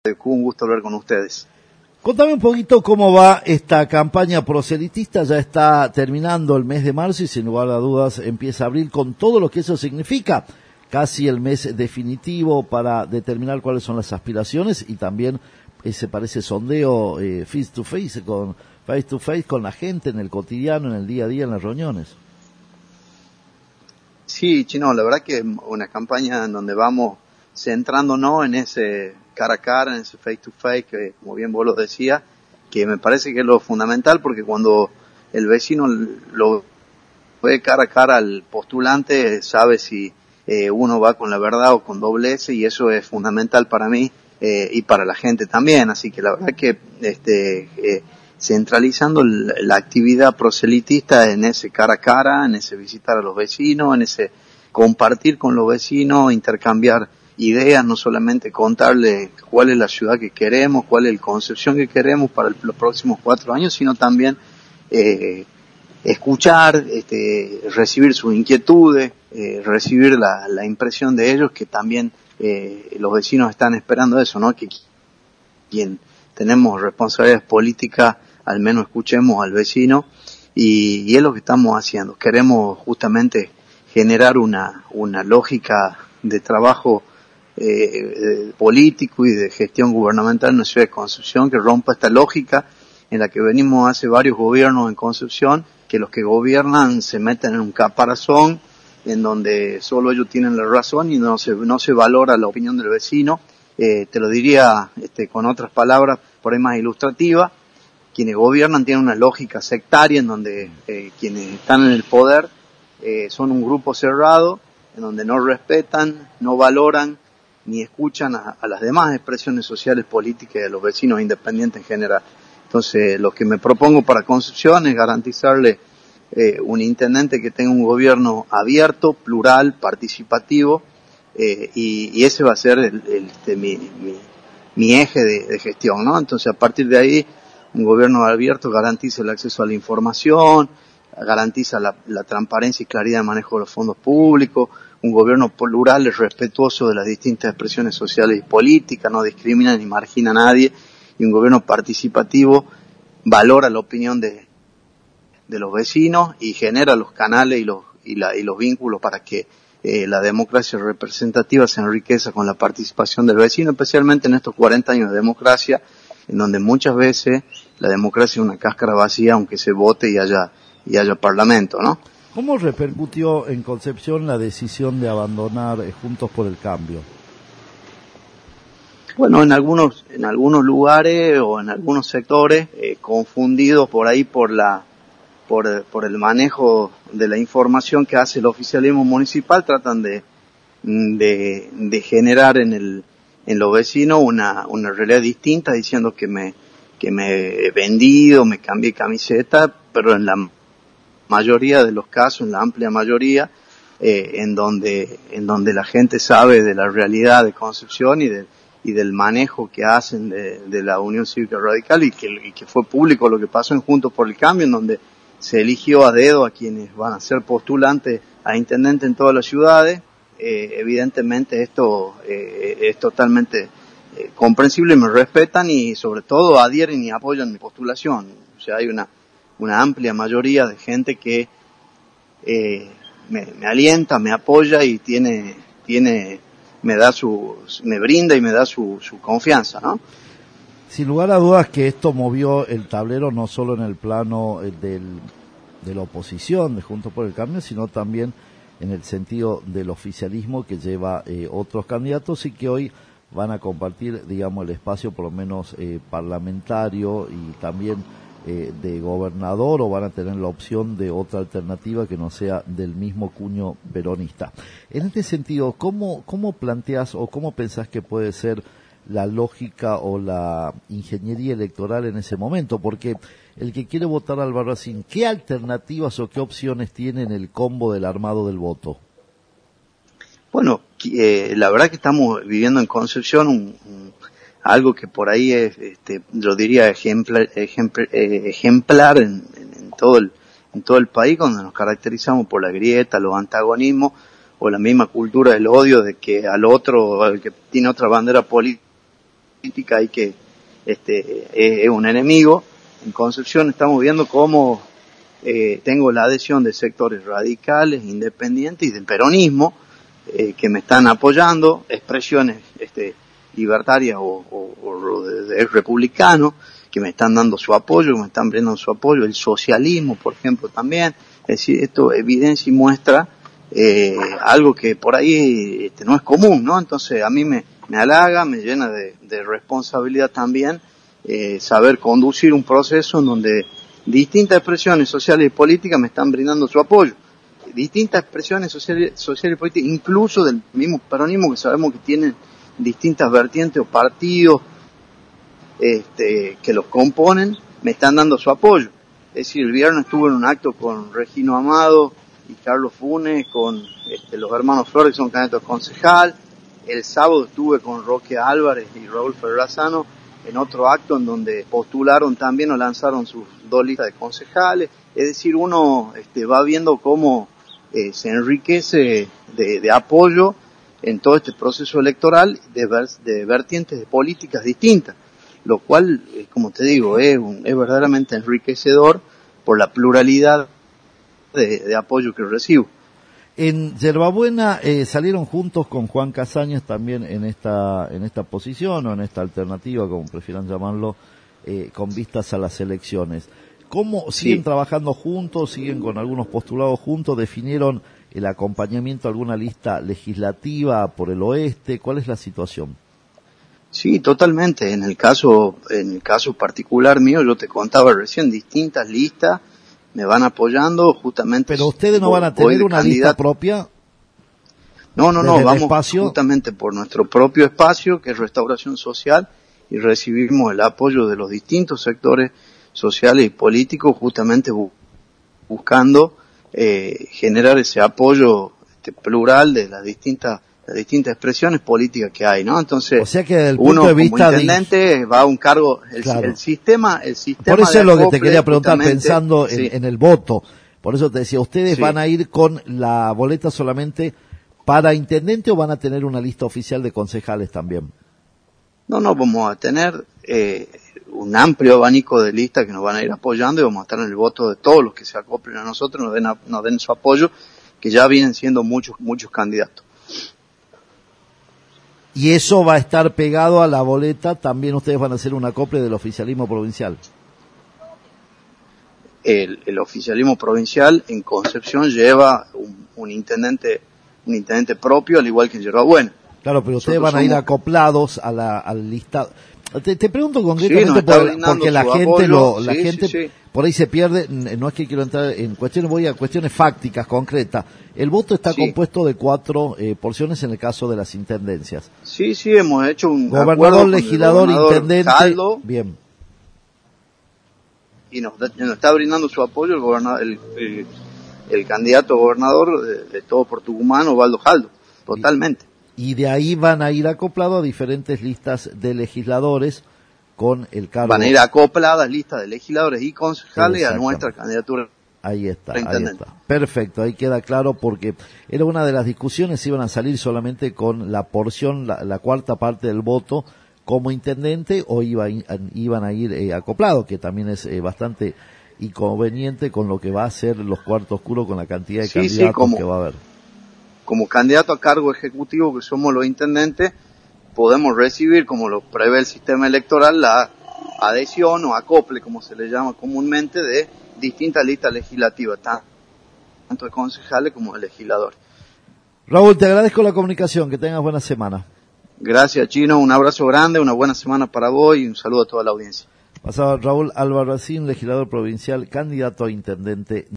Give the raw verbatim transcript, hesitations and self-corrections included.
Un gusto hablar con ustedes. Contame un poquito cómo va esta campaña proselitista. Ya está terminando el mes de marzo y sin lugar a dudas empieza abril con todo lo que eso significa. Casi el mes definitivo para determinar cuáles son las aspiraciones y también ese parece sondeo eh, face to face con face to face con la gente en el cotidiano, en el día a día, en las reuniones. Sí, Chino, la verdad que una campaña en donde vamos centrándonos en ese cara a cara, en ese face to face, que como bien vos lo decías, que me parece que es lo fundamental, porque cuando el vecino lo ve cara a cara al postulante, sabe si eh, uno va con la verdad o con doblez, y eso es fundamental para mí eh, y para la gente también. Así que la verdad que este eh, centralizando la, la actividad proselitista en ese cara a cara, en ese visitar a los vecinos, en ese compartir con los vecinos, intercambiar ideas, no solamente contarle cuál es la ciudad que queremos, cuál es la concepción que queremos para el, los próximos cuatro años, sino también eh, escuchar, este, recibir sus inquietudes, eh, recibir la, la impresión de ellos, que también eh, los vecinos están esperando eso, ¿no? Que quien tenemos responsabilidades políticas, al menos escuchemos al vecino, y, y es lo que estamos haciendo. Queremos justamente generar una, una lógica de trabajo Eh, político y de gestión gubernamental en la ciudad de Concepción, que rompa esta lógica en la que venimos hace varios gobiernos en Concepción, que los que gobiernan se meten en un caparazón en donde solo ellos tienen la razón y no se, no se valora la opinión del vecino. Eh, te lo diría este, con otras palabras, por ahí más ilustrativa. Quienes gobiernan tienen una lógica sectaria en donde eh, quienes están en el poder eh, son un grupo cerrado, en donde no respetan, no valoran ni escuchan a, a las demás expresiones sociales, políticas y a los vecinos independientes en general. Entonces, lo que me propongo para Concepción es garantizarle eh, un intendente que tenga un gobierno abierto, plural, participativo, eh, y, y ese va a ser el, el, este, mi, mi, mi eje de, de gestión, ¿no? Entonces, a partir de ahí, un gobierno abierto garantiza el acceso a la información, garantiza la, la transparencia y claridad de manejo de los fondos públicos, un gobierno plural, respetuoso de las distintas expresiones sociales y políticas, no discrimina ni margina a nadie, y un gobierno participativo valora la opinión de, de los vecinos y genera los canales y los, y la, y los vínculos para que eh, la democracia representativa se enriqueza con la participación del vecino, especialmente en estos cuarenta años de democracia, en donde muchas veces la democracia es una cáscara vacía, aunque se vote y haya, y haya parlamento, ¿no? ¿Cómo repercutió en Concepción la decisión de abandonar eh, Juntos por el Cambio? Bueno, en algunos en algunos lugares o en algunos sectores eh, confundidos por ahí por la por por el manejo de la información que hace el oficialismo municipal, tratan de de, de generar en el en los vecinos una una realidad distinta, diciendo que me que me he vendido, me cambié camiseta, pero en la mayoría de los casos, en la amplia mayoría, eh, en donde en donde la gente sabe de la realidad de Concepción y de y del manejo que hacen de, de la Unión Cívica Radical, y que, y que fue público lo que pasó en Juntos por el Cambio, en donde se eligió a dedo a quienes van a ser postulantes a intendente en todas las ciudades. Eh, evidentemente esto eh, es totalmente eh, comprensible, me respetan y sobre todo adhieren y apoyan mi postulación. O sea, hay una una amplia mayoría de gente que eh, me, me alienta, me apoya y tiene, tiene, me da su, me brinda y me da su, su confianza, ¿no? Sin lugar a dudas que esto movió el tablero no solo en el plano del, de la oposición de Juntos por el Cambio, sino también en el sentido del oficialismo, que lleva eh, otros candidatos y que hoy van a compartir, digamos, el espacio por lo menos eh, parlamentario y también Eh, de gobernador, o van a tener la opción de otra alternativa que no sea del mismo cuño peronista. En este sentido, ¿cómo, cómo planteas o cómo pensás que puede ser la lógica o la ingeniería electoral en ese momento? Porque el que quiere votar a Albarracín, ¿qué alternativas o qué opciones tiene en el combo del armado del voto? Bueno, eh, la verdad que estamos viviendo en Concepción un, un algo que por ahí es, este, yo diría ejemplar, ejemplar, eh, ejemplar en, en, en todo el, en todo el país, donde nos caracterizamos por la grieta, los antagonismos, o la misma cultura del odio de que al otro, al que tiene otra bandera política, política y que este, es, es un enemigo. En Concepción estamos viendo cómo eh, tengo la adhesión de sectores radicales, independientes y del peronismo eh, que me están apoyando, expresiones este, libertarias o, o, o de, de republicano que me están dando su apoyo, que me están brindando su apoyo, el socialismo, por ejemplo, también. Es decir, esto evidencia y muestra eh, algo que por ahí este, no es común, ¿no? Entonces a mí me, me halaga, me llena de, de responsabilidad también eh, saber conducir un proceso en donde distintas expresiones sociales y políticas me están brindando su apoyo. Distintas expresiones sociales, sociales y políticas, incluso del mismo peronismo, que sabemos que tienen distintas vertientes o partidos este, que los componen, me están dando su apoyo. Es decir, el viernes estuve en un acto con Regino Amado y Carlos Funes, con este, los hermanos Flores, que son candidatos a concejal. El sábado estuve con Roque Álvarez y Raúl Ferrazano en otro acto en donde postularon también o lanzaron sus dos listas de concejales. Es decir, uno este, va viendo cómo eh, se enriquece de, de apoyo en todo este proceso electoral de, ver, de vertientes de políticas distintas, lo cual, eh, como te digo, es, un, es verdaderamente enriquecedor por la pluralidad de, de apoyo que recibo. En Yerbabuena eh, salieron juntos con Juan Casañas también en esta en esta posición o en esta alternativa, como prefieran llamarlo, eh, con vistas a las elecciones. ¿Cómo siguen sí. trabajando juntos? ¿Siguen con algunos postulados juntos? ¿Definieron el acompañamiento a alguna lista legislativa por el oeste? ¿Cuál es la situación? Sí, totalmente. En el caso en el caso particular mío, yo te contaba recién, distintas listas me van apoyando justamente. ¿Pero ustedes no van a tener una candidato. lista propia? No, no, no, vamos espacio? justamente por nuestro propio espacio, que es Restauración Social, y recibimos el apoyo de los distintos sectores sociales y políticos, justamente bu buscando eh, generar ese apoyo este, plural de las distintas las distintas expresiones políticas que hay, ¿no? Entonces, o sea que desde el uno punto de vista como intendente de... va a un cargo, el, claro. el sistema, el sistema. Por eso de es lo que te quería preguntar pensando sí. en, en el voto. Por eso te decía, ¿ustedes sí. van a ir con la boleta solamente para intendente o van a tener una lista oficial de concejales también? No, no, vamos a tener eh, un amplio abanico de listas que nos van a ir apoyando y vamos a estar en el voto de todos los que se acoplen a nosotros, nos den, a, nos den su apoyo, que ya vienen siendo muchos, muchos candidatos. Y eso va a estar pegado a la boleta, también ustedes van a hacer un acople del oficialismo provincial. El, el oficialismo provincial en Concepción lleva un, un intendente un intendente propio, al igual que en Yerbabuena. Claro, pero ustedes van a ir acoplados a la al listado. Te, te pregunto concretamente sí, por, porque la gente apoyo, lo la sí, gente sí, sí. por ahí se pierde, no es que quiero entrar en cuestiones, voy a cuestiones fácticas, concretas. El voto está sí. compuesto de cuatro eh, porciones en el caso de las intendencias. Sí, sí, hemos hecho un gobernador, legislador, gobernador intendente. Caldo, bien. Y nos, nos está brindando su apoyo el gobernador, el, el, el candidato a gobernador de, de todo por Tucumán, Osvaldo Caldo, totalmente. Y, y de ahí van a ir acoplados a diferentes listas de legisladores con el cargo. Van a ir acopladas listas de legisladores y concejales a nuestra candidatura. Ahí está, ahí está. Perfecto, ahí queda claro porque era una de las discusiones, iban a salir solamente con la porción, la, la cuarta parte del voto como intendente o iba, iban a ir eh, acoplados, que también es eh, bastante inconveniente con lo que va a ser los cuartos oscuros con la cantidad de sí, candidatos sí, como, que va a haber. Como candidato a cargo ejecutivo que somos los intendentes, podemos recibir, como lo prevé el sistema electoral, la adhesión o acople, como se le llama comúnmente, de distintas listas legislativas, tanto de concejales como de legisladores. Raúl, te agradezco la comunicación, que tengas buena semana. Gracias, Chino, un abrazo grande, una buena semana para vos y un saludo a toda la audiencia. Pasaba Raúl Albarracín, legislador provincial, candidato a intendente.